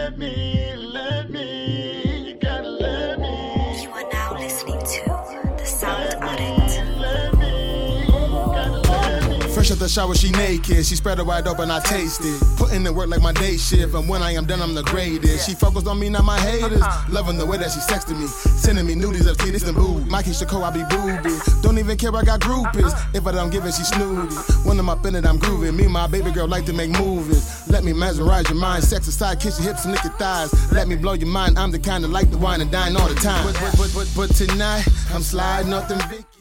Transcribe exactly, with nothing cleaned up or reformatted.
let me, let me, you gotta let me. You are now listening to The Sound Addict. Fresh out the shower, she naked. She spread her wide open, I taste it. Putting in work like my day shift, and when I am done, I'm the greatest. She focused on me, not my haters. Loving the way that she sexting me, sending me nudies of titties and boob. Mikey Shakur, I be booby. Don't even care, I got groupies. If I don't give it, she snooty. When I'm up in it, I'm grooving. Me and my baby girl like to make movies. Let me mesmerize your mind. Sex aside, kiss your hips and lick your thighs. Let me blow your mind. I'm the kind that like to wine and dine all the time. But, but, but, but, but tonight, I'm sliding up them Vicky.